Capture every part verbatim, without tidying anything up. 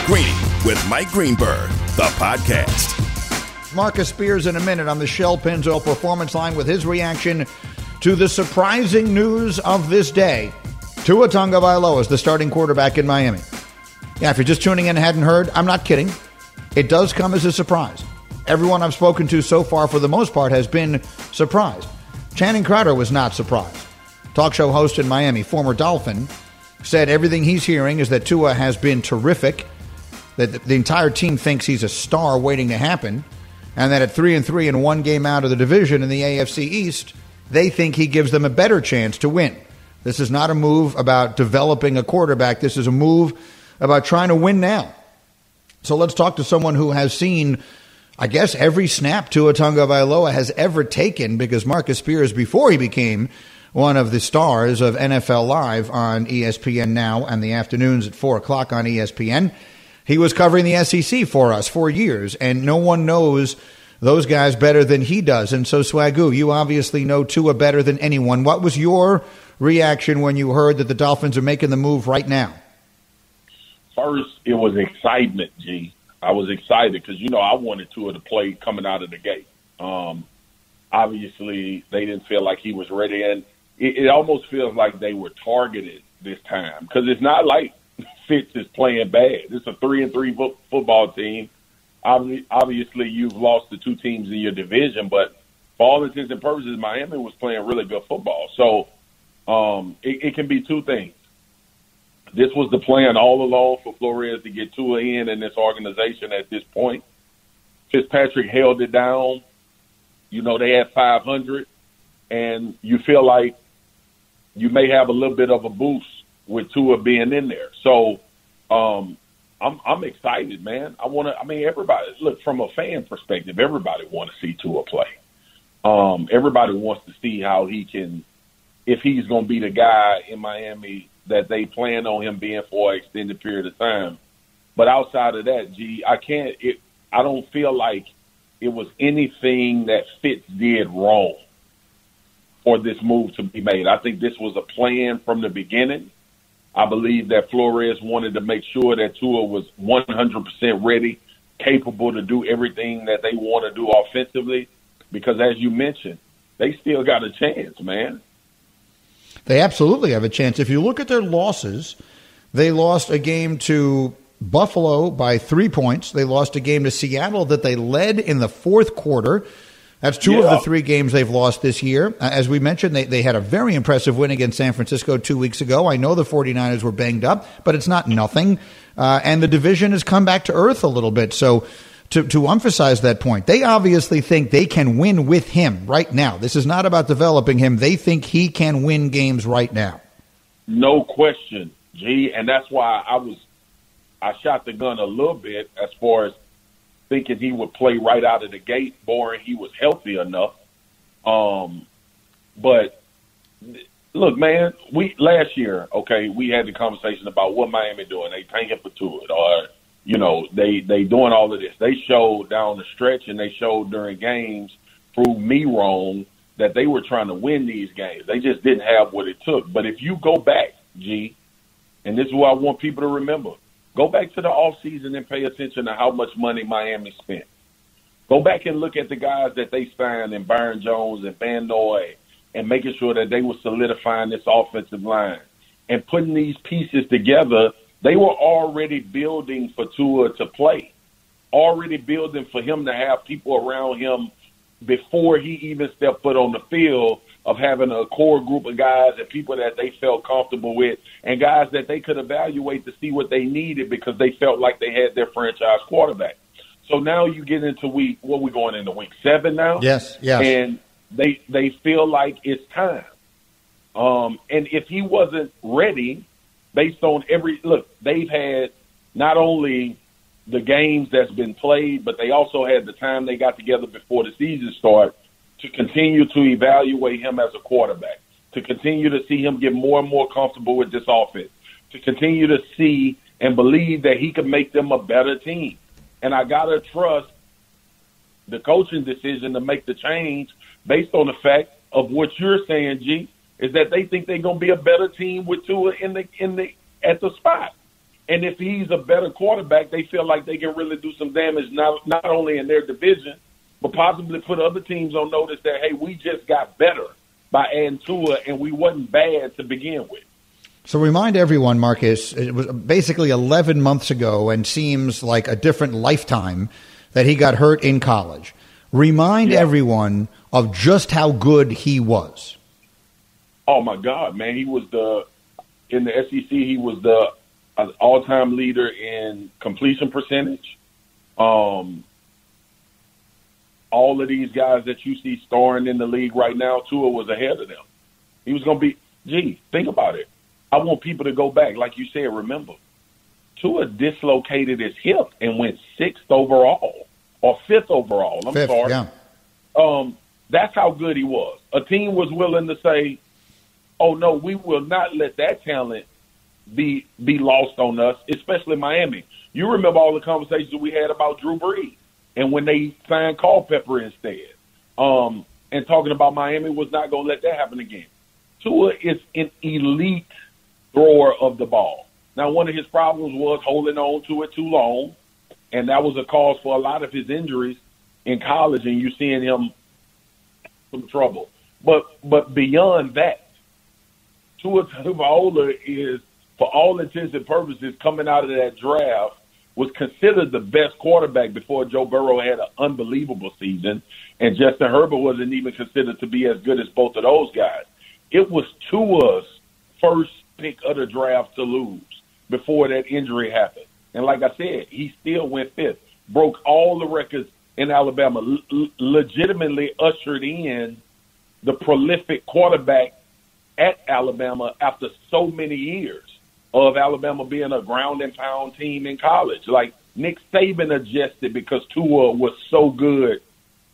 Greeny with Mike Greenberg, the podcast. Marcus Spears in a minute on the Shell Pennzoil Performance Line with his reaction to the surprising news of this day. Tua Tagovailoa is the starting quarterback in Miami. Yeah, if you're just tuning in and hadn't heard, I'm not kidding. It does come as a surprise. Everyone I've spoken to so far, for the most part, has been surprised. Channing Crowder was not surprised. Talk show host in Miami, former Dolphin, said everything he's hearing is that Tua has been terrific, that the entire team thinks he's a star waiting to happen, and that at three and three and one game out of the division in the A F C East, they think he gives them a better chance to win. This is not a move about developing a quarterback. This is a move about trying to win now. So let's talk to someone who has seen, I guess, every snap Tua Tagovailoa has ever taken, because Marcus Spears, before he became one of the stars of N F L Live on E S P N Now and the afternoons at four o'clock on E S P N, he was covering the S E C for us for years, and no one knows those guys better than he does. And so, Swagoo, you obviously know Tua better than anyone. What was your reaction when you heard that the Dolphins are making the move right now? First, it was excitement, G. I was excited because, you know, I wanted Tua to play coming out of the gate. Um, obviously, they didn't feel like he was ready, and it, it almost feels like they were targeted this time, because it's not like Fitz is playing bad. It's a three and three fo- football team. Obviously, you've lost the two teams in your division, but for all intents and purposes, Miami was playing really good football. So um, it, it can be two things. This was the plan all along for Flores to get Tua in in this organization at this point. Fitzpatrick held it down. You know, they had five hundred, and you feel like you may have a little bit of a boost with Tua being in there. So um, I'm I'm excited, man. I want to. I mean, everybody look from a fan perspective. Everybody want to see Tua play. Um, everybody wants to see how he can, if he's going to be the guy in Miami that they plan on him being for an extended period of time. But outside of that, G, I can't. It, I don't feel like it was anything that Fitz did wrong for this move to be made. I think this was a plan from the beginning. I believe that Flores wanted to make sure that Tua was one hundred percent ready, capable to do everything that they want to do offensively, because as you mentioned, they still got a chance, man. They absolutely have a chance. If you look at their losses, they lost a game to Buffalo by three points. They lost a game to Seattle that they led in the fourth quarter. That's two yeah. of the three games they've lost this year. Uh, as we mentioned, they, they had a very impressive win against San Francisco two weeks ago. I know the 49ers were banged up, but it's not nothing. Uh, and the division has come back to earth a little bit. So to, to emphasize that point, they obviously think they can win with him right now. This is not about developing him. They think he can win games right now. No question, G. And that's why I was I shot the gun a little bit as far as thinking he would play right out of the gate, boring he was healthy enough. Um, but look, man, we last year, okay, we had the conversation about what Miami doing. They tanking for Tua, or you know, they they doing all of this. They showed down the stretch, and they showed during games, proved me wrong, that they were trying to win these games. They just didn't have what it took. But if you go back, G, and this is what I want people to remember. Go back to the offseason and pay attention to how much money Miami spent. Go back and look at the guys that they signed in Byron Jones and Van Noy, and making sure that they were solidifying this offensive line and putting these pieces together. They were already building for Tua to play, already building for him to have people around him before he even stepped foot on the field, of having a core group of guys and people that they felt comfortable with, and guys that they could evaluate to see what they needed because they felt like they had their franchise quarterback. So now you get into week, what we going into week seven now? Yes, yes. And they they feel like it's time. Um, and if he wasn't ready, based on every – look, they've had not only the games that's been played, but they also had the time they got together before the season started to continue to evaluate him as a quarterback, to continue to see him get more and more comfortable with this offense, to continue to see and believe that he could make them a better team. And I got to trust the coaching decision to make the change based on the fact of what you're saying, G, is that they think they're going to be a better team with Tua in the in the at the spot. And if he's a better quarterback, they feel like they can really do some damage, not, not only in their division, but possibly put other teams on notice that, hey, we just got better by adding Tua, and we wasn't bad to begin with. So remind everyone, Marcus, it was basically eleven months ago and seems like a different lifetime that he got hurt in college. Remind yeah. everyone of just how good he was. Oh, my God, man. He was the – in the S E C, he was the uh, all-time leader in completion percentage. Um, all of these guys that you see starring in the league right now, Tua was ahead of them. He was going to be – gee, think about it. I want people to go back. Like you said, remember, Tua dislocated his hip and went sixth overall or fifth overall. I'm Fifth, sorry. Yeah. Um, that's how good he was. A team was willing to say, oh, no, we will not let that talent be be lost on us, especially Miami. You remember all the conversations we had about Drew Brees and when they signed Culpepper instead. Um, and talking about Miami was not going to let that happen again. Tua is an elite thrower of the ball. Now, one of his problems was holding on to it too long, and that was a cause for a lot of his injuries in college, and you seeing him some trouble. But but beyond that, Tua Tagovailoa is, for all intents and purposes, coming out of that draft, was considered the best quarterback before Joe Burrow had an unbelievable season, and Justin Herbert wasn't even considered to be as good as both of those guys. It was Tua's first pick of the draft to lose before that injury happened. And like I said, he still went fifth, broke all the records in Alabama, l- legitimately ushered in the prolific quarterback at Alabama after so many years of Alabama being a ground and pound team in college. Like Nick Saban adjusted because Tua was so good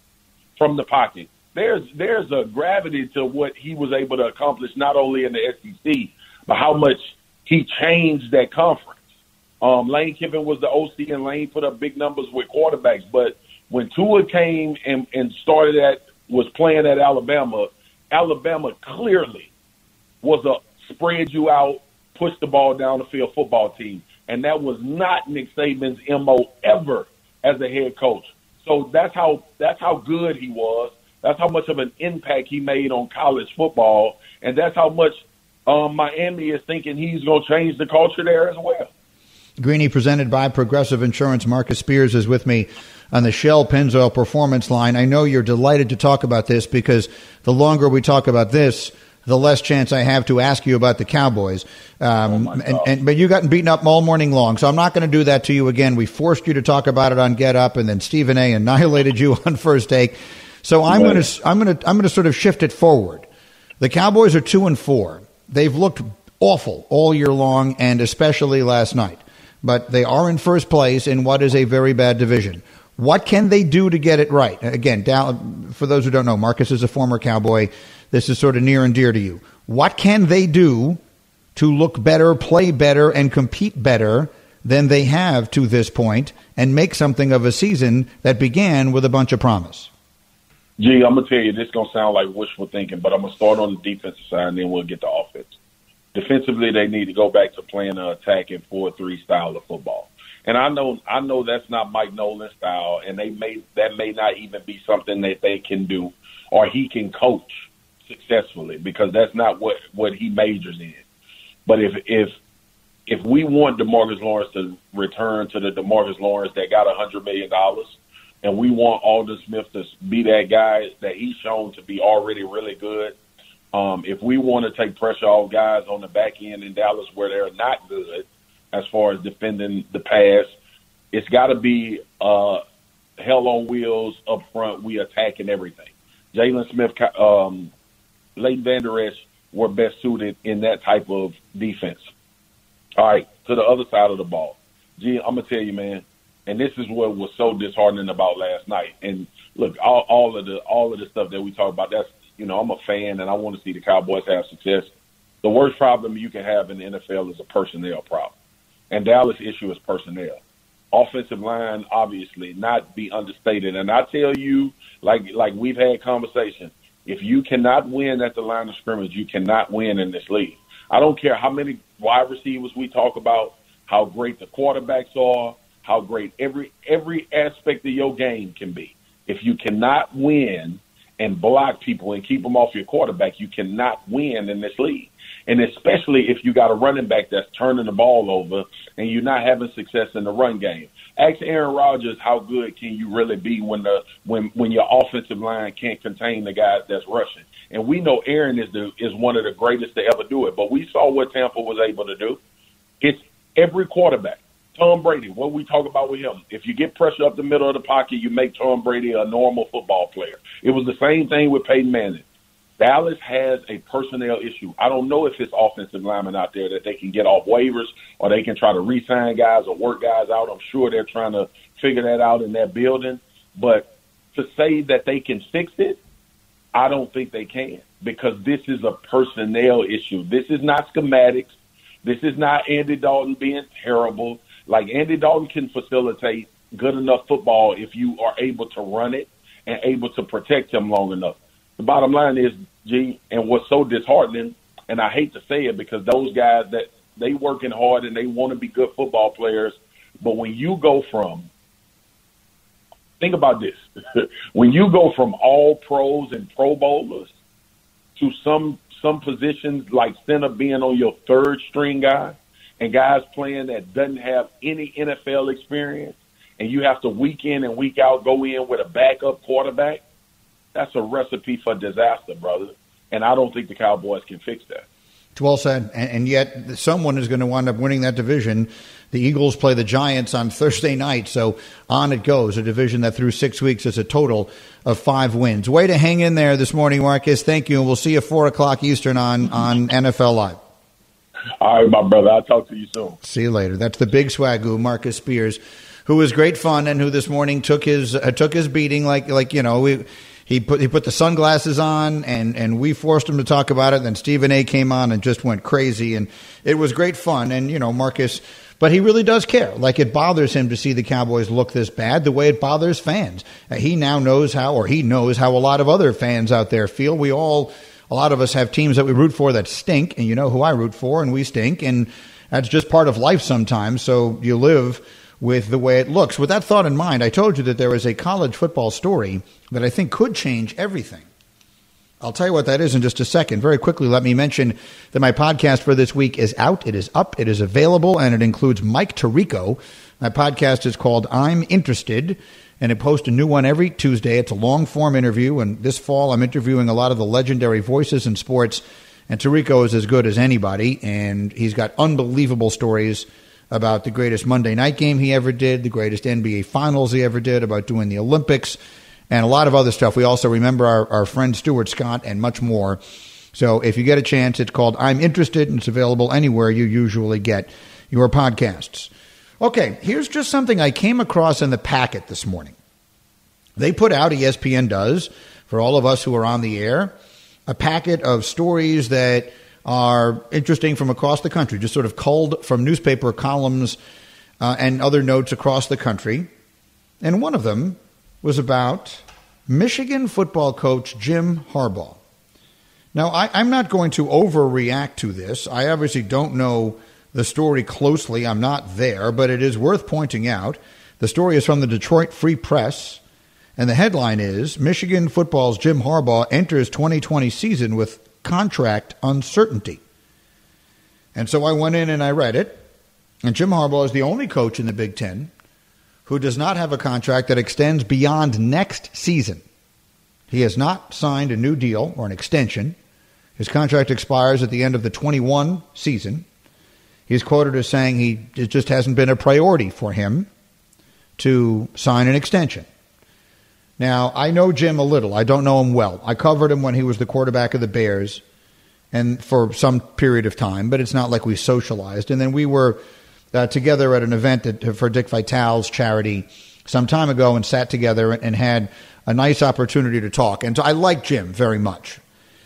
from the pocket. There's there's a gravity to what he was able to accomplish, not only in the S E C, but how much he changed that conference. Um, Lane Kiffin was the O C, and Lane put up big numbers with quarterbacks. But when Tua came and, and started at, was playing at Alabama, Alabama clearly was a spread you out, push the ball down the field football team. And that was not Nick Saban's M O ever as a head coach. So that's how that's how good he was. That's how much of an impact he made on college football. And that's how much um, Miami is thinking he's going to change the culture there as well. Greeny, presented by Progressive Insurance. Marcus Spears is with me on the Shell Pennzoil Performance Line. I know you're delighted to talk about this because the longer we talk about this, the less chance I have to ask you about the Cowboys. Um, oh and, and, but you got beaten up all morning long, so I'm not going to do that to you again. We forced you to talk about it on Get Up, and then Stephen A. annihilated you on First Take. So I'm going to I'm going to I'm going to sort of shift it forward. The Cowboys are two and four. They've looked awful all year long, and especially last night. But they are in first place in what is a very bad division. What can they do to get it right? Again, for those who don't know, Marcus is a former Cowboy. This is sort of near and dear to you. What can they do to look better, play better, and compete better than they have to this point and make something of a season that began with a bunch of promise? Gee, I'm going to tell you, this is going to sound like wishful thinking, but I'm going to start on the defensive side, and then we'll get to offense. Defensively, they need to go back to playing an attacking four three style of football. And I know I know that's not Mike Nolan's style, and they may that may not even be something that they can do or he can coach successfully, because that's not what, what he majors in. But if if if we want DeMarcus Lawrence to return to the DeMarcus Lawrence that got one hundred million dollars, and we want Aldon Smith to be that guy that he's shown to be already really good, um, if we want to take pressure off guys on the back end in Dallas where they're not good as far as defending the pass, it's got to be uh, hell on wheels up front. We attacking everything. Jalen Smith, um, Leighton Vander Esch were best suited in that type of defense. All right, to the other side of the ball. Gee, I'm going to tell you, man, and this is what was so disheartening about last night. And look, all, all of the all of the stuff that we talk about, that's, you know, I'm a fan and I want to see the Cowboys have success. The worst problem you can have in the N F L is a personnel problem. And Dallas' issue is personnel. Offensive line, obviously, not be understated. And I tell you, like like we've had conversations, if you cannot win at the line of scrimmage, you cannot win in this league. I don't care how many wide receivers we talk about, how great the quarterbacks are, how great every every aspect of your game can be. If you cannot win and block people and keep them off your quarterback, you cannot win in this league. And especially if you got a running back that's turning the ball over and you're not having success in the run game. Ask Aaron Rodgers how good can you really be when the when when your offensive line can't contain the guys that's rushing. And we know Aaron is the is one of the greatest to ever do it. But we saw what Tampa was able to do. It's every quarterback. Tom Brady, what we talk about with him, if you get pressure up the middle of the pocket, you make Tom Brady a normal football player. It was the same thing with Peyton Manning. Dallas has a personnel issue. I don't know if it's offensive linemen out there that they can get off waivers or they can try to re-sign guys or work guys out. I'm sure they're trying to figure that out in that building. But to say that they can fix it, I don't think they can, because this is a personnel issue. This is not schematics. This is not Andy Dalton being terrible. Like, Andy Dalton can facilitate good enough football if you are able to run it and able to protect him long enough. The bottom line is, G, and what's so disheartening, and I hate to say it because those guys, that they working hard and they want to be good football players, but when you go from, think about this, when you go from all pros and pro bowlers to some some positions like center being on your third string guy, and guys playing that doesn't have any N F L experience, and you have to week in and week out go in with a backup quarterback, that's a recipe for disaster, brother. And I don't think the Cowboys can fix that. It's well said. And, and yet someone is going to wind up winning that division. The Eagles play the Giants on Thursday night, so on it goes, a division that through six weeks is a total of five wins. Way to hang in there this morning, Marcus. Thank you, and we'll see you at four o'clock Eastern on, on N F L Live. All right, my brother. I'll talk to you soon. See you later. That's the big swagoo, Marcus Spears, who was great fun and who this morning took his uh, took his beating like like you know we he put he put the sunglasses on and and we forced him to talk about it. Then Stephen A. came on and just went crazy, and it was great fun. And you know Marcus, but he really does care. Like, it bothers him to see the Cowboys look this bad, the way it bothers fans. Uh, he now knows how, or he knows how a lot of other fans out there feel. We all. A lot of us have teams that we root for that stink, and you know who I root for, and we stink, and that's just part of life sometimes, so you live with the way it looks. With that thought in mind, I told you that there is a college football story that I think could change everything. I'll tell you what that is in just a second. Very quickly, let me mention that my podcast for this week is out. It is up. It is available, and it includes Mike Tirico. My podcast is called I'm Interested, and it posts a new one every Tuesday. It's a long-form interview, and this fall I'm interviewing a lot of the legendary voices in sports, and Tirico is as good as anybody, and he's got unbelievable stories about the greatest Monday night game he ever did, the greatest N B A Finals he ever did, about doing the Olympics, and a lot of other stuff. We also remember our, our friend Stuart Scott and much more. So if you get a chance, it's called I'm Interested, and it's available anywhere you usually get your podcasts. Okay, here's just something I came across in the packet this morning. They put out, E S P N does, for all of us who are on the air, a packet of stories that are interesting from across the country, just sort of culled from newspaper columns uh, and other notes across the country. And one of them was about Michigan football coach Jim Harbaugh. Now, I, I'm not going to overreact to this. I obviously don't know the story closely. I'm not there, but it is worth pointing out. The story is from the Detroit Free Press, and the headline is, Michigan football's Jim Harbaugh enters twenty twenty season with contract uncertainty. And so I went in and I read it, and Jim Harbaugh is the only coach in the Big Ten who does not have a contract that extends beyond next season. He has not signed a new deal or an extension. His contract expires at the end of the twenty-one season. He's quoted as saying he it just hasn't been a priority for him to sign an extension. Now, I know Jim a little. I don't know him well. I covered him when he was the quarterback of the Bears and for some period of time, but it's not like we socialized. And then we were uh, together at an event at, for Dick Vitale's charity some time ago and sat together and, and had a nice opportunity to talk. And so I like Jim very much.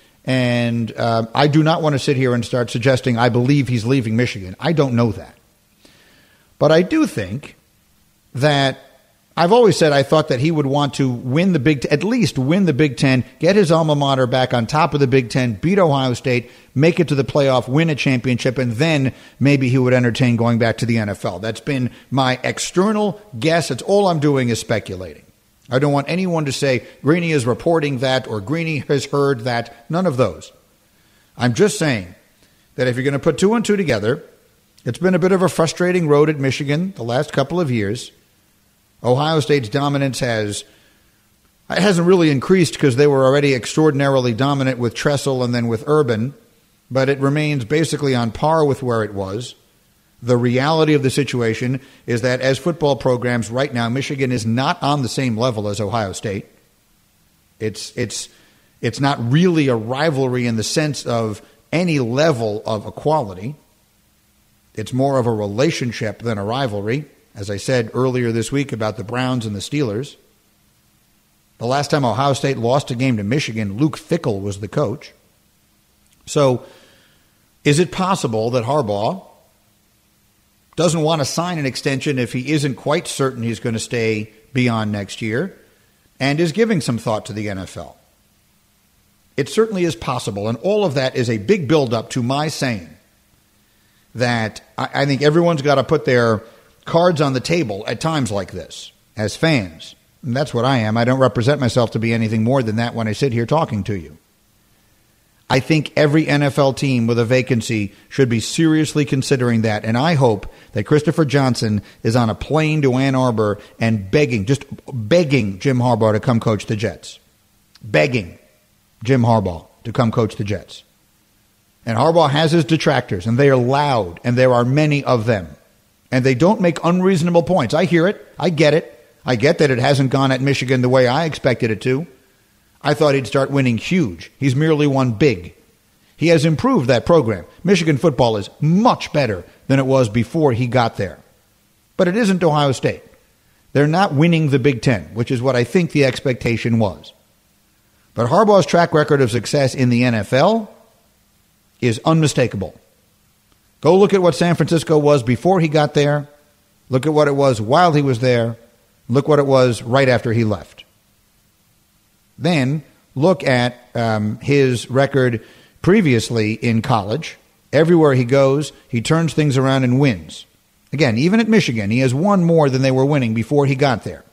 And uh, I do not want to sit here and start suggesting I believe he's leaving Michigan. I don't know that. But I do think that I've always said I thought that he would want to win the Big Ten, at least win the Big Ten, get his alma mater back on top of the Big Ten, beat Ohio State, make it to the playoff, win a championship, and then maybe he would entertain going back to the N F L. That's been my external guess. It's all I'm doing is speculating. I don't want anyone to say Greeny is reporting that or Greeny has heard that. None of those. I'm just saying that if you're going to put two and two together, it's been a bit of a frustrating road at Michigan the last couple of years. Ohio State's dominance has it hasn't really increased because they were already extraordinarily dominant with Tressel and then with Urban, but it remains basically on par with where it was. The reality of the situation is that as football programs right now, Michigan is not on the same level as Ohio State. It's it's it's not really a rivalry in the sense of any level of equality. It's more of a relationship than a rivalry. As I said earlier this week about the Browns and the Steelers. The last time Ohio State lost a game to Michigan, Luke Fickell was the coach. So is it possible that Harbaugh doesn't want to sign an extension if he isn't quite certain he's going to stay beyond next year and is giving some thought to the N F L? It certainly is possible, and all of that is a big buildup to my saying that I, I think everyone's got to put their cards on the table at times like this as fans. And that's what I am. I don't represent myself to be anything more than that when I sit here talking to you. I think every N F L team with a vacancy should be seriously considering that. And I hope that Christopher Johnson is on a plane to Ann Arbor and begging, just begging Jim Harbaugh to come coach the Jets. Begging Jim Harbaugh to come coach the Jets. And Harbaugh has his detractors, and they are loud, and there are many of them. And they don't make unreasonable points. I hear it. I get it. I get that it hasn't gone at Michigan the way I expected it to. I thought he'd start winning huge. He's merely won big. He has improved that program. Michigan football is much better than it was before he got there. But it isn't Ohio State. They're not winning the Big Ten, which is what I think the expectation was. But Harbaugh's track record of success in the N F L is unmistakable. Go look at what San Francisco was before he got there. Look at what it was while he was there. Look what it was right after he left. Then look at um, his record previously in college. Everywhere he goes, he turns things around and wins. Again, even at Michigan, he has won more than they were winning before he got there.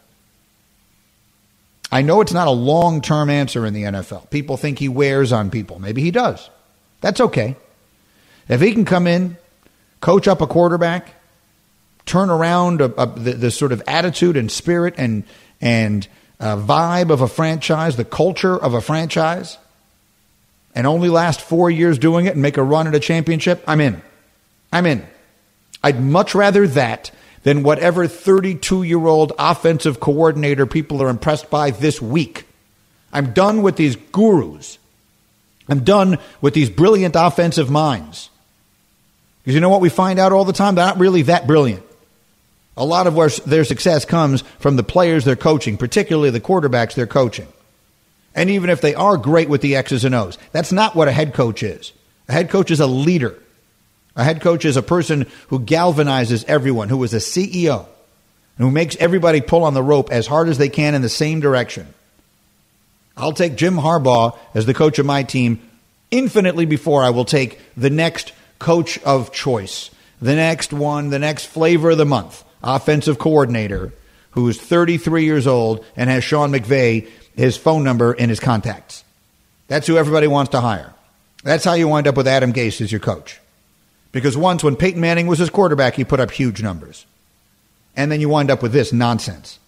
I know it's not a long-term answer in the N F L. People think he wears on people. Maybe he does. That's okay. If he can come in, coach up a quarterback, turn around a, a, the, the sort of attitude and spirit and and uh, vibe of a franchise, the culture of a franchise, and only last four years doing it and make a run at a championship, I'm in. I'm in. I'd much rather that than whatever thirty-two-year-old offensive coordinator people are impressed by this week. I'm done with these gurus. I'm done with these brilliant offensive minds. Because you know what we find out all the time? They're not really that brilliant. A lot of where their success comes from the players they're coaching, particularly the quarterbacks they're coaching. And even if they are great with the X's and O's, that's not what a head coach is. A head coach is a leader. A head coach is a person who galvanizes everyone, who is a C E O, and who makes everybody pull on the rope as hard as they can in the same direction. I'll take Jim Harbaugh as the coach of my team infinitely before I will take the next coach of choice, the next one, the next flavor of the month, offensive coordinator who is thirty-three years old and has Sean McVay, his phone number, in his contacts. That's who everybody wants to hire. That's how you wind up with Adam Gase as your coach. Because once when Peyton Manning was his quarterback, he put up huge numbers. And then you wind up with this nonsense.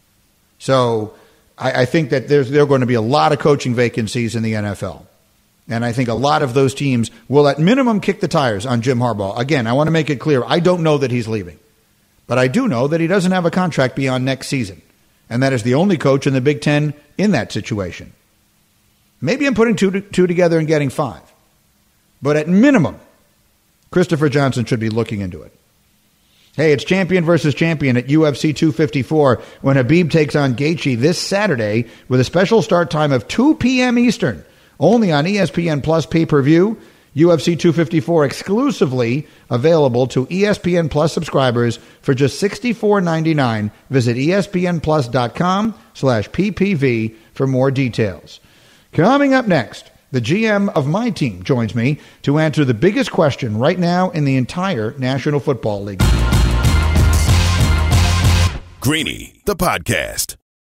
So I, I think that there's, there are going to be a lot of coaching vacancies in the N F L. And I think a lot of those teams will at minimum kick the tires on Jim Harbaugh. Again, I want to make it clear, I don't know that he's leaving. But I do know that he doesn't have a contract beyond next season. And that is the only coach in the Big Ten in that situation. Maybe I'm putting two, two together and getting five. But at minimum, Christopher Johnson should be looking into it. Hey, it's champion versus champion at U F C two fifty-four when Khabib takes on Gaethje this Saturday with a special start time of two p.m. Eastern. Only on E S P N Plus pay-per-view. U F C two fifty-four exclusively available to E S P N Plus subscribers for just sixty-four ninety-nine. Visit espnplus.com slash ppv for more details. Coming up next, the G M of my team joins me to answer the biggest question right now in the entire National Football League. Greeny, the podcast.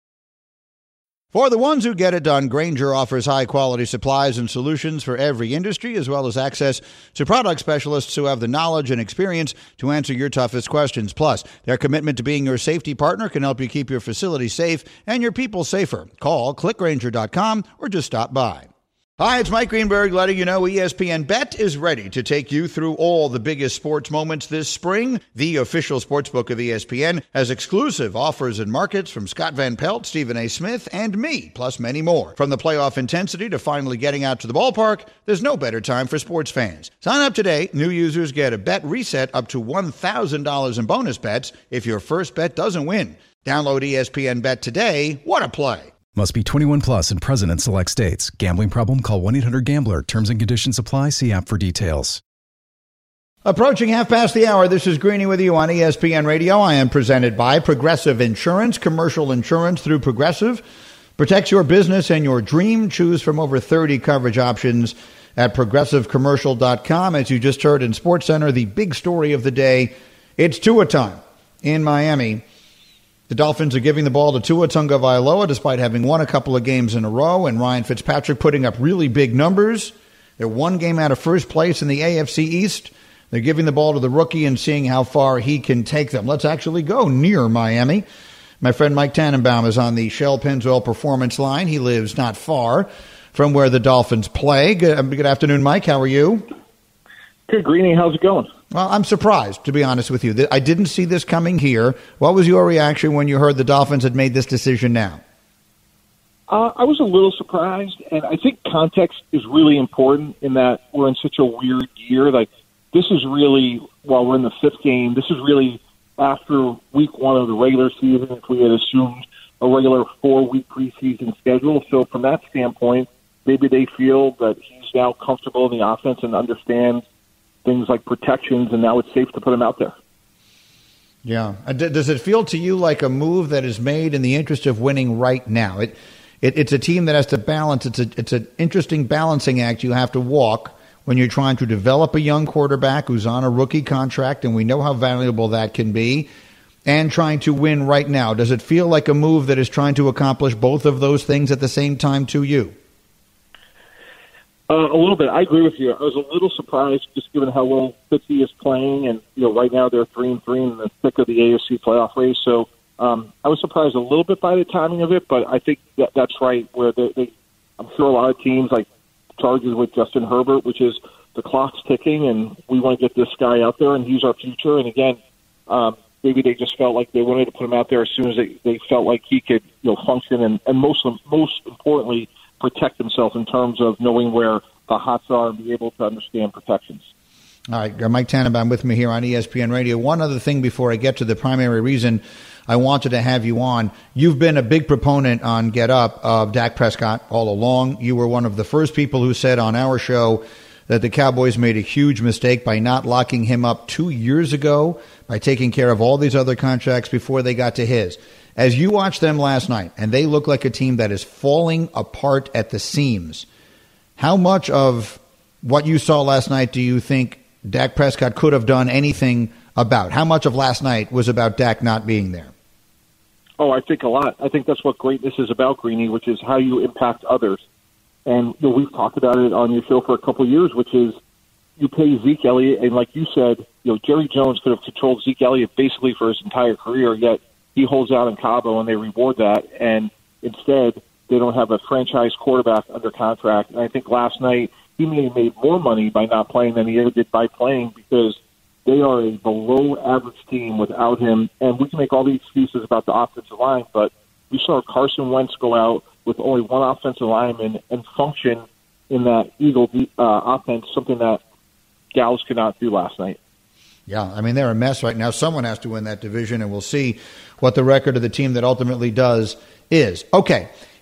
For the ones who get it done, Grainger offers high-quality supplies and solutions for every industry, as well as access to product specialists who have the knowledge and experience to answer your toughest questions. Plus, their commitment to being your safety partner can help you keep your facility safe and your people safer. Call click grainger dot com or just stop by. Hi, it's Mike Greenberg letting you know E S P N Bet is ready to take you through all the biggest sports moments this spring. The official sportsbook of E S P N has exclusive offers and markets from Scott Van Pelt, Stephen A. Smith, and me, plus many more. From the playoff intensity to finally getting out to the ballpark, there's no better time for sports fans. Sign up today. New users get a bet reset up to one thousand dollars in bonus bets if your first bet doesn't win. Download E S P N Bet today. What a play. Must be twenty-one plus and present in select states. Gambling problem? Call one eight hundred gambler. Terms and conditions apply. See app for details. Approaching half past the hour, this is Greeny with you on E S P N Radio. I am presented by Progressive Insurance. Commercial insurance through Progressive protects your business and your dream. Choose from over thirty coverage options at progressive commercial dot com. As you just heard in SportsCenter, the big story of the day, it's Tua time in Miami. The Dolphins are giving the ball to Tua Tagovailoa despite having won a couple of games in a row, and Ryan Fitzpatrick putting up really big numbers. They're one game out of first place in the A F C East. They're giving the ball to the rookie and seeing how far he can take them. Let's actually go near Miami. My friend Mike Tannenbaum is on the Shell Pennzoil Performance line. He lives not far from where the Dolphins play. Good, good afternoon, Mike. How are you? Good, Greeny. How's it going? Well, I'm surprised, to be honest with you. I didn't see this coming here. What was your reaction when you heard the Dolphins had made this decision now? Uh, I was a little surprised, and I think context is really important in that we're in such a weird year. Like, this is really, while we're in the fifth game, this is really after week one of the regular season, if we had assumed a regular four-week preseason schedule. So from that standpoint, maybe they feel that he's now comfortable in the offense and understands things like protections, and now it's safe to put him out there. Yeah. Does it feel to you like a move that is made in the interest of winning right now? It, it it's a team that has to balance. It's a it's an interesting balancing act you have to walk when you're trying to develop a young quarterback who's on a rookie contract, and we know how valuable that can be, and trying to win right now. Does it feel like a move that is trying to accomplish both of those things at the same time to you? Uh, a little bit. I agree with you. I was a little surprised just given how well Fitzy is playing, and you know, right now they're three and three in the thick of the A F C playoff race. So um, I was surprised a little bit by the timing of it, but I think that that's right. Where they, they, I'm sure a lot of teams like Chargers with Justin Herbert, which is the clock's ticking, and we want to get this guy out there, and he's our future. And again, um, maybe they just felt like they wanted to put him out there as soon as they, they felt like he could, you know, function, and, and most most importantly, protect himself in terms of knowing where the hots are and be able to understand protections. All right, Mike Tannenbaum with me here on E S P N Radio. One other thing before I get to the primary reason I wanted to have you on. You've been a big proponent on Get Up of Dak Prescott all along. You were one of the first people who said on our show that the Cowboys made a huge mistake by not locking him up two years ago, by taking care of all these other contracts before they got to his. As you watched them last night, and they look like a team that is falling apart at the seams, how much of what you saw last night do you think Dak Prescott could have done anything about? How much of last night was about Dak not being there? Oh, I think a lot. I think that's what greatness is about, Greeny, which is how you impact others. And you know, we've talked about it on your show for a couple of years, which is you pay Zeke Elliott, and like you said, you know, Jerry Jones could have controlled Zeke Elliott basically for his entire career, yet he holds out in Cabo, and they reward that. And instead, they don't have a franchise quarterback under contract. And I think last night he may have made more money by not playing than he ever did by playing, because they are a below-average team without him. And we can make all the excuses about the offensive line, but we saw Carson Wentz go out with only one offensive lineman and function in that Eagle uh, offense, something that Dallas could not do last night. Yeah, I mean, they're a mess right now. Someone has to win that division, and we'll see what the record of the team that ultimately does is. Okay,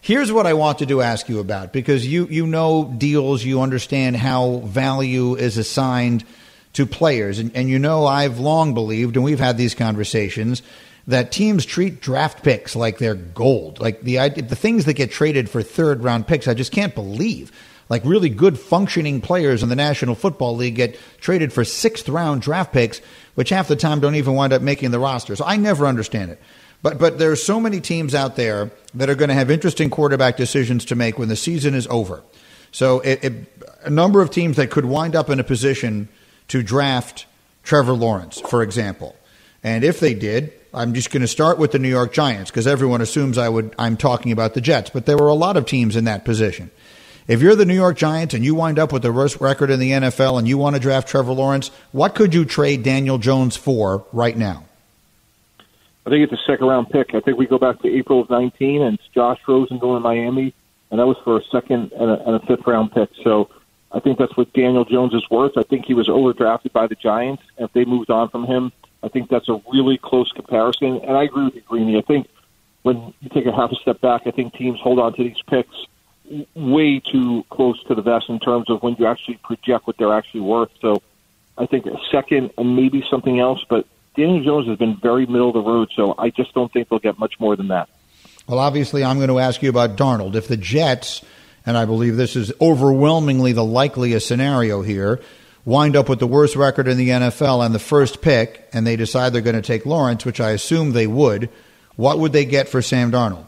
here's what I wanted to ask you about, because you, you know deals, you understand how value is assigned to players. And, and you know I've long believed, and we've had these conversations, that teams treat draft picks like they're gold. Like the the things that get traded for third-round picks, I just can't believe. Like really good functioning players in the National Football League get traded for sixth-round draft picks, which half the time don't even wind up making the roster. So I never understand it. But but there are so many teams out there that are going to have interesting quarterback decisions to make when the season is over. So it, it, a number of teams that could wind up in a position to draft Trevor Lawrence, for example. And if they did, I'm just going to start with the New York Giants because everyone assumes I would. I'm talking about the Jets. But there were a lot of teams in that position. If you're the New York Giants and you wind up with the worst record in the N F L and you want to draft Trevor Lawrence, what could you trade Daniel Jones for right now? I think it's a second-round pick. I think we go back to April of nineteen, and it's Josh Rosen going to Miami, and that was for a second and a, and a fifth-round pick. So I think that's what Daniel Jones is worth. I think he was overdrafted by the Giants. If they moved on from him, I think that's a really close comparison. And I agree with you, Greeny. I think when you take a half a step back, I think teams hold on to these picks way too close to the vest in terms of when you actually project what they're actually worth. So I think a second and maybe something else, but Daniel Jones has been very middle of the road, so I just don't think they'll get much more than that. Well, obviously, I'm going to ask you about Darnold. If the Jets, and I believe this is overwhelmingly the likeliest scenario here, wind up with the worst record in the N F L and the first pick, and they decide they're going to take Lawrence, which I assume they would, what would they get for Sam Darnold?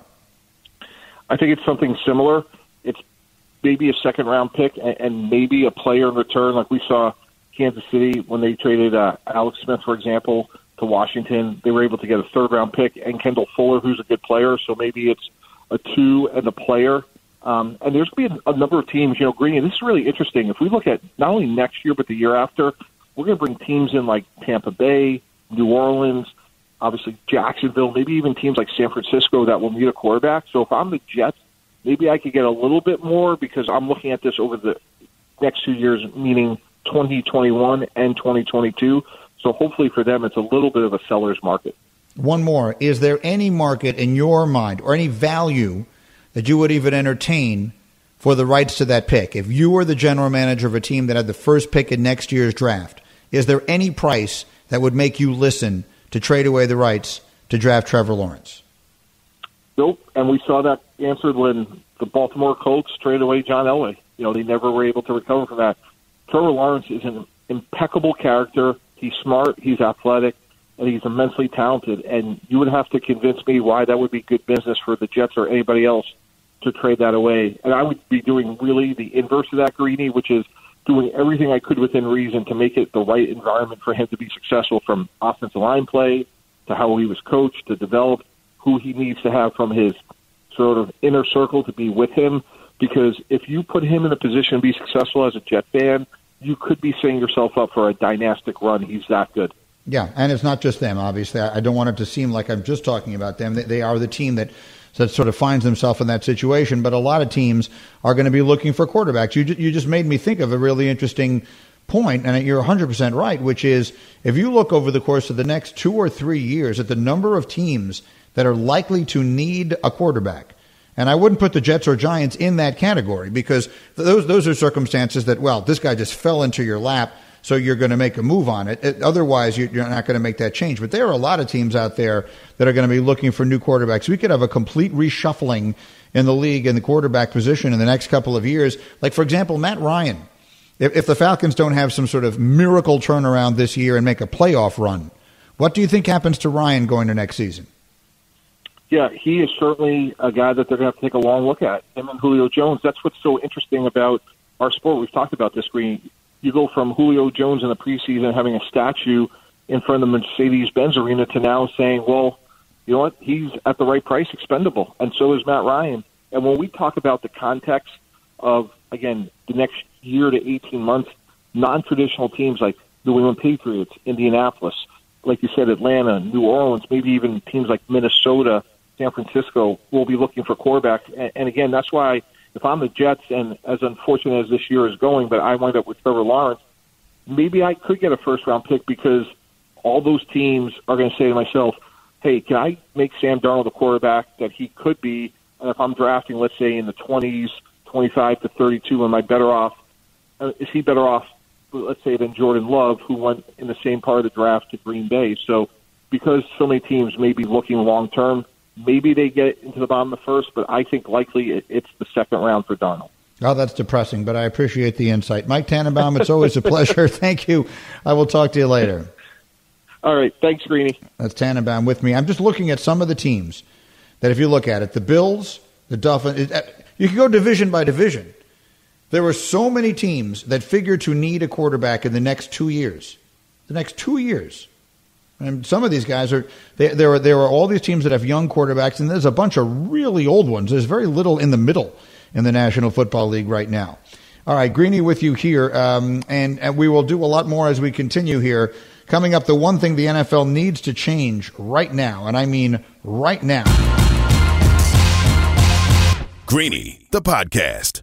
I think it's something similar. It's maybe a second-round pick and, and maybe a player in return, like we saw Kansas City when they traded uh, Alex Smith, for example, to Washington. They were able to get a third-round pick and Kendall Fuller, who's a good player. So maybe it's a two and a player. Um, and there's going to be a, a number of teams, you know, Green, and this is really interesting. If we look at not only next year but the year after, we're going to bring teams in like Tampa Bay, New Orleans, obviously Jacksonville, maybe even teams like San Francisco that will need a quarterback. So if I'm the Jets, maybe I could get a little bit more because I'm looking at this over the next two years, meaning twenty twenty-one and twenty twenty-two. So hopefully for them, it's a little bit of a seller's market. One more. Is there any market in your mind or any value that you would even entertain for the rights to that pick? If you were the general manager of a team that had the first pick in next year's draft, is there any price that would make you listen to trade away the rights to draft Trevor Lawrence? Nope. And we saw that answered when the Baltimore Colts traded away John Elway. You know, they never were able to recover from that. Trevor Lawrence is an impeccable character. He's smart, he's athletic, and he's immensely talented. And you would have to convince me why that would be good business for the Jets or anybody else to trade that away. And I would be doing really the inverse of that, Greeny, which is doing everything I could within reason to make it the right environment for him to be successful, from offensive line play to how he was coached, to develop who he needs to have from his sort of inner circle to be with him. Because if you put him in a position to be successful as a Jet fan, you could be setting yourself up for a dynastic run. He's that good. Yeah, and it's not just them, obviously. I don't want it to seem like I'm just talking about them. They are the team that, that sort of finds themselves in that situation. But a lot of teams are going to be looking for quarterbacks. You, you just made me think of a really interesting point, and you're one hundred percent right, which is if you look over the course of the next two or three years at the number of teams that are likely to need a quarterback, and I wouldn't put the Jets or Giants in that category because those those are circumstances that, well, this guy just fell into your lap, so you're going to make a move on it. it otherwise, you're not going to make that change. But there are a lot of teams out there that are going to be looking for new quarterbacks. We could have a complete reshuffling in the league in the quarterback position in the next couple of years. Like, for example, Matt Ryan. If, if the Falcons don't have some sort of miracle turnaround this year and make a playoff run, what do you think happens to Ryan going to next season? Yeah, he is certainly a guy that they're going to have to take a long look at. Him and Julio Jones. That's what's so interesting about our sport. We've talked about this, Green. You go from Julio Jones in the preseason having a statue in front of the Mercedes-Benz Arena to now saying, well, you know what, he's at the right price, expendable, and so is Matt Ryan. And when we talk about the context of, again, the next year to eighteen months, non-traditional teams like New England Patriots, Indianapolis, like you said, Atlanta, New Orleans, maybe even teams like Minnesota, San Francisco will be looking for quarterbacks. And, and again, that's why if I'm the Jets, and as unfortunate as this year is going, but I wind up with Trevor Lawrence, maybe I could get a first-round pick because all those teams are going to say to myself, hey, can I make Sam Darnold the quarterback that he could be and if I'm drafting, let's say in the twenties, twenty-five to thirty-two, am I better off? Uh, is he better off, let's say, than Jordan Love, who went in the same part of the draft to Green Bay? So because so many teams may be looking long-term, maybe they get into the bottom of the first, but I think likely it, it's the second round for Darnold. Oh, that's depressing, but I appreciate the insight. Mike Tannenbaum, it's always a pleasure. Thank you. I will talk to you later. All right. Thanks, Greeny. That's Tannenbaum with me. I'm just looking at some of the teams that if you look at it, the Bills, the Dolphins, you can go division by division. There were so many teams that figure to need a quarterback in the next two years. The next two years. And some of these guys are, they, there are there are all these teams that have young quarterbacks, and there's a bunch of really old ones. There's very little in the middle in the National Football League right now. All right, Greeny with you here, um, and, and we will do a lot more as we continue here. Coming up, the one thing the N F L needs to change right now, and I mean right now. Greeny, the podcast.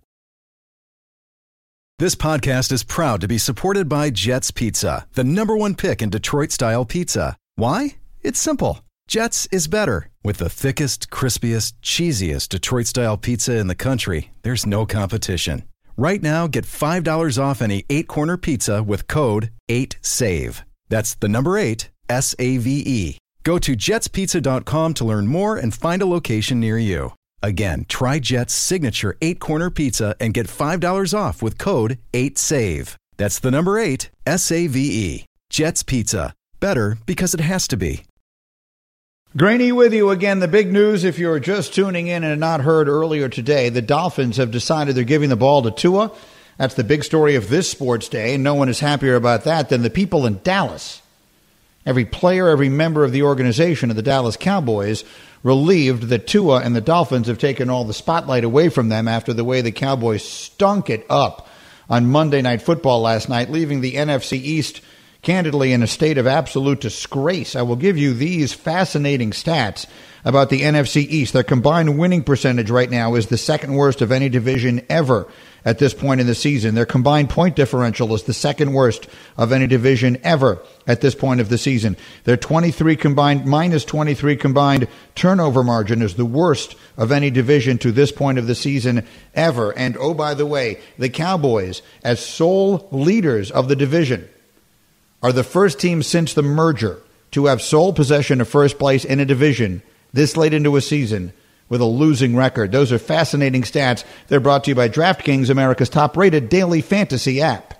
This podcast is proud to be supported by Jets Pizza, the number one pick in Detroit-style pizza. Why? It's simple. Jets is better. With the thickest, crispiest, cheesiest Detroit-style pizza in the country, there's no competition. Right now, get five dollars off any eight-corner pizza with code eight save. That's the number eight, S A V E. Go to jets pizza dot com to learn more and find a location near you. Again, try Jet's signature eight-corner pizza and get five dollars off with code eight save. That's the number eight, S A V E. Jet's Pizza. Better because it has to be. Greeny with you again. The big news, if you're just tuning in and not heard earlier today, the Dolphins have decided they're giving the ball to Tua. That's the big story of this sports day, and no one is happier about that than the people in Dallas. Every player, every member of the organization of the Dallas Cowboys relieved that Tua and the Dolphins have taken all the spotlight away from them after the way the Cowboys stunk it up on Monday Night Football last night, leaving the N F C East candidly in a state of absolute disgrace. I will give you these fascinating stats about the N F C East. Their combined winning percentage right now is the second worst of any division ever at this point in the season. Their combined point differential is the second worst of any division ever at this point of the season. Their twenty-three combined, minus twenty-three combined turnover margin is the worst of any division to this point of the season ever. And oh, by the way, the Cowboys, as sole leaders of the division, are the first team since the merger to have sole possession of first place in a division this late into a season with a losing record. Those are fascinating stats. They're brought to you by DraftKings, America's top-rated daily fantasy app.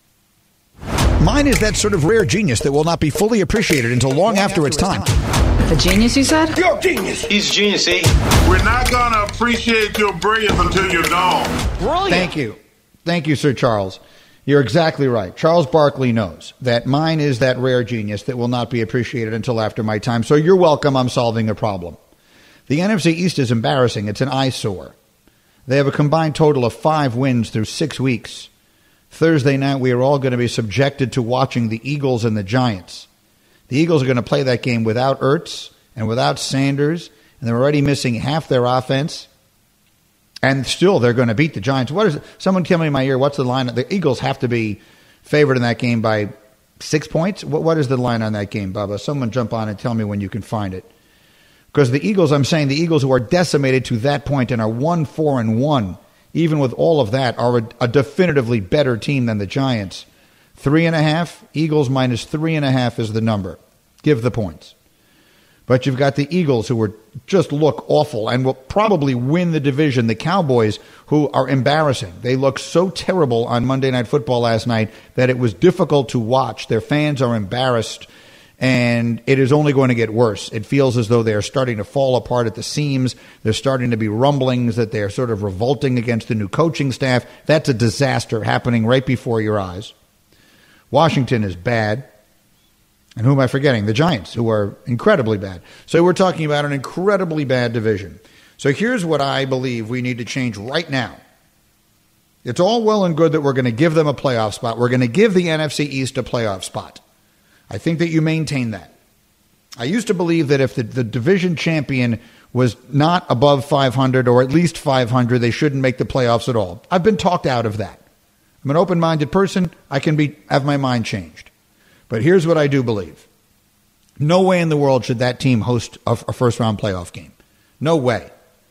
Mine is that sort of rare genius that will not be fully appreciated until long after its time. A genius, you said? You're a genius. He's a genius, eh? We're not going to appreciate your brilliance until you're gone. Brilliant. Thank you. Thank you, Sir Charles. You're exactly right. Charles Barkley knows that mine is that rare genius that will not be appreciated until after my time. So you're welcome. I'm solving a problem. The N F C East is embarrassing. It's an eyesore. They have a combined total of five wins through six weeks. Thursday night, we are all going to be subjected to watching the Eagles and the Giants. The Eagles are going to play that game without Ertz and without Sanders, and they're already missing half their offense. And still, they're going to beat the Giants. What is it? Someone tell me in my ear, what's the line? The Eagles have to be favored in that game by six points? What, what is the line on that game, Bubba? Someone jump on and tell me when you can find it. Because the Eagles, I'm saying the Eagles who are decimated to that point and are one, four, and one, even with all of that, are a, a definitively better team than the Giants. Three and a half, Eagles minus three and a half is the number. Give the points. But you've got the Eagles, who are just look awful and will probably win the division. The Cowboys, who are embarrassing. They looked so terrible on Monday Night Football last night that it was difficult to watch. Their fans are embarrassed, and it is only going to get worse. It feels as though they are starting to fall apart at the seams. There's starting to be rumblings that they're sort of revolting against the new coaching staff. That's a disaster happening right before your eyes. Washington is bad. And who am I forgetting? The Giants, who are incredibly bad. So we're talking about an incredibly bad division. So here's what I believe we need to change right now. It's all well and good that we're going to give them a playoff spot. We're going to give the N F C East a playoff spot. I think that you maintain that. I used to believe that if the, the division champion was not above five hundred or at least five hundred, they shouldn't make the playoffs at all. I've been talked out of that. I'm an open-minded person. I can be have my mind changed. But here's what I do believe. No way in the world should that team host a, a first-round playoff game. No way.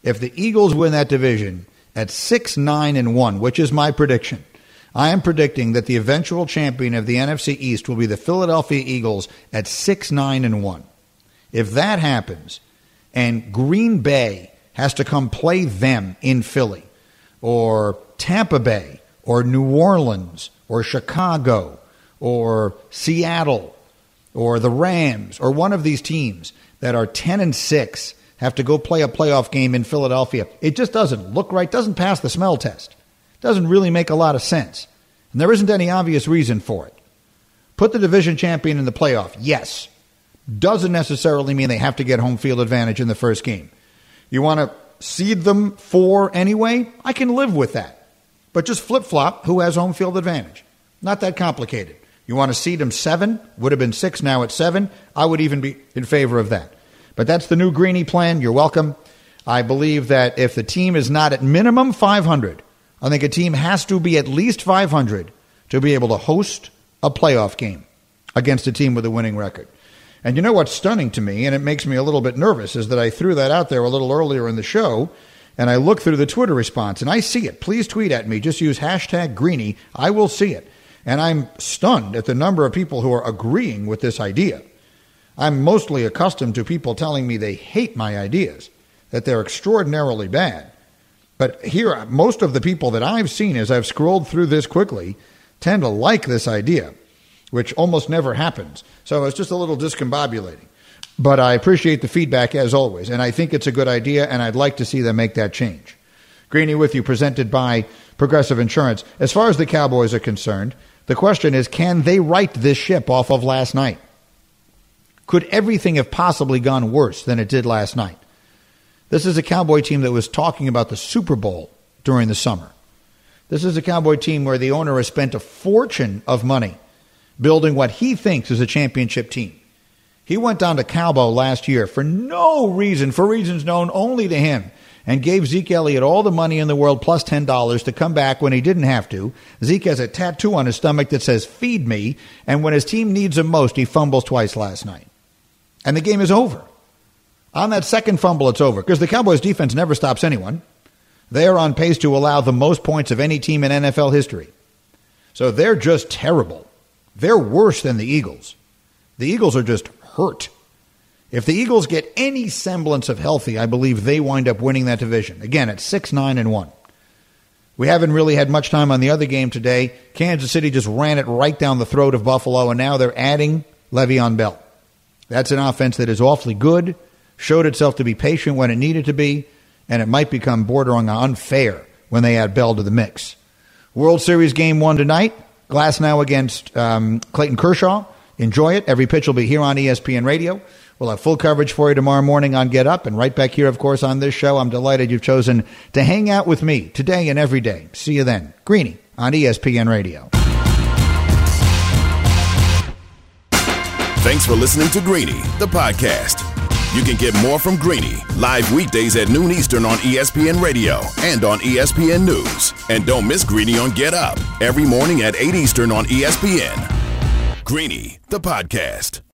if the Eagles win that division at six, nine, and one, which is my prediction, I am predicting that the eventual champion of the N F C East will be the Philadelphia Eagles at six, nine, and one. If that happens, and Green Bay has to come play them in Philly, or Tampa Bay, or New Orleans, or Chicago, or Seattle, or the Rams, or one of these teams that are ten and six have to go play a playoff game in Philadelphia, it just doesn't look right, doesn't pass the smell test. Doesn't really make a lot of sense. And there isn't any obvious reason for it. Put the division champion in the playoff, yes. Doesn't necessarily mean they have to get home field advantage in the first game. You want to seed them four anyway? I can live with that. But just flip-flop who has home field advantage. Not that complicated. You want to seed them seven? Would have been six, now it's seven. I would even be in favor of that. But that's the new Greeny plan. You're welcome. I believe that if the team is not at minimum five hundred, I think a team has to be at least five hundred to be able to host a playoff game against a team with a winning record. And you know what's stunning to me, and it makes me a little bit nervous, is that I threw that out there a little earlier in the show, and I look through the Twitter response, and I see it. Please tweet at me. Just use hashtag Greeny. I will see it. And I'm stunned at the number of people who are agreeing with this idea. I'm mostly accustomed to people telling me they hate my ideas, that they're extraordinarily bad. But here, most of the people that I've seen as I've scrolled through this quickly tend to like this idea, which almost never happens. So it's just a little discombobulating. But I appreciate the feedback as always, and I think it's a good idea, and I'd like to see them make that change. Greeny with you, presented by Progressive Insurance. As far as the Cowboys are concerned, the question is, can they right this ship off of last night? Could everything have possibly gone worse than it did last night? This is a Cowboy team that was talking about the Super Bowl during the summer. This is a Cowboy team where the owner has spent a fortune of money building what he thinks is a championship team. He went down to Cowboy last year for no reason, for reasons known only to him, and gave Zeke Elliott all the money in the world plus ten dollars to come back when he didn't have to. Zeke has a tattoo on his stomach that says, "Feed me," and when his team needs him most, he fumbles twice last night. And the game is over. On that second fumble, it's over, because the Cowboys' defense never stops anyone. They are on pace to allow the most points of any team in N F L history. So they're just terrible. They're worse than the Eagles. The Eagles are just hurt. If the Eagles get any semblance of healthy, I believe they wind up winning that division. Again, at six, nine, and one. We haven't really had much time on the other game today. Kansas City just ran it right down the throat of Buffalo, and now they're adding Le'Veon Bell. That's an offense that is awfully good, showed itself to be patient when it needed to be, and it might become bordering unfair when they add Bell to the mix. World Series Game one tonight. Glasnow against um, Clayton Kershaw. Enjoy it. Every pitch will be here on E S P N Radio. We'll have full coverage for you tomorrow morning on Get Up, and right back here, of course, on this show. I'm delighted you've chosen to hang out with me today and every day. See you then. Greeny on E S P N Radio. Thanks for listening to Greeny, the podcast. You can get more from Greeny live weekdays at noon Eastern on E S P N Radio and on E S P N News. And don't miss Greeny on Get Up every morning at eight Eastern on E S P N. Greeny, the podcast.